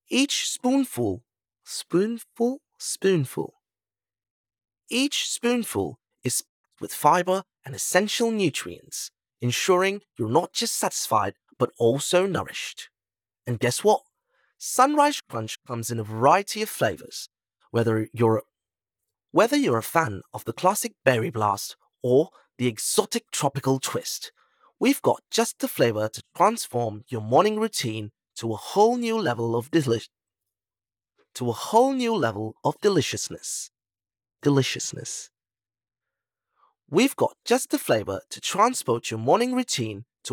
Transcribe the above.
Each spoonful. Each spoonful is packed with fiber and essential nutrients, ensuring you're not just satisfied but also nourished. And guess what? Sunrise Crunch comes in a variety of flavors. Whether you're whether you're a fan of the classic berry blast or the exotic tropical twist, we've got just the flavor to transform your morning routine to a whole new level of deliciousness. Deliciousness. We've got just the flavor to transport your morning routine